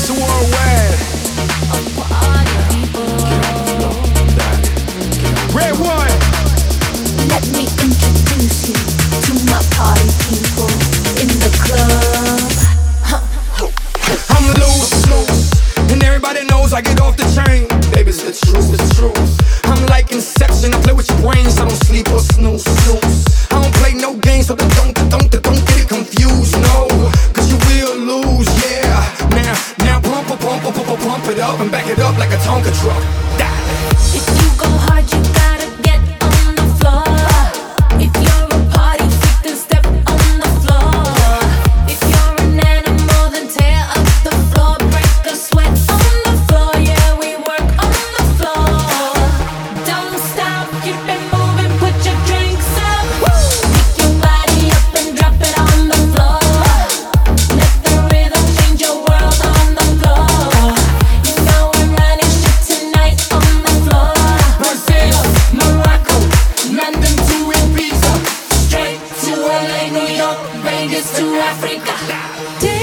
Mr. Worldwide. Red one. Let me introduce you to my party people in the club. I'm loose, and everybody knows I get off the chain. Baby, it's the truth, it's the truth. I'm like Inception, I play with your brains, I don't sleep or snooze. I don't play no games, so don't get it confused, no. Cause you will lose, yeah. Now pump it up and back it up like a Tonka truck. If you go hard, you gotta get on the floor. If you're a party freak, then step on the floor. If you're an animal, then tear up the floor. Break a sweat on the floor, yeah, we work on the floor. Don't stop, keep it moving, put your drinks up. Pick your body up and drop it on the floor. Let the rhythm change your world on the floor. You know we're running shit tonight on the floor. Brazil, Morocco, London to Ibiza, Straight to LA, New York, Vegas to Africa.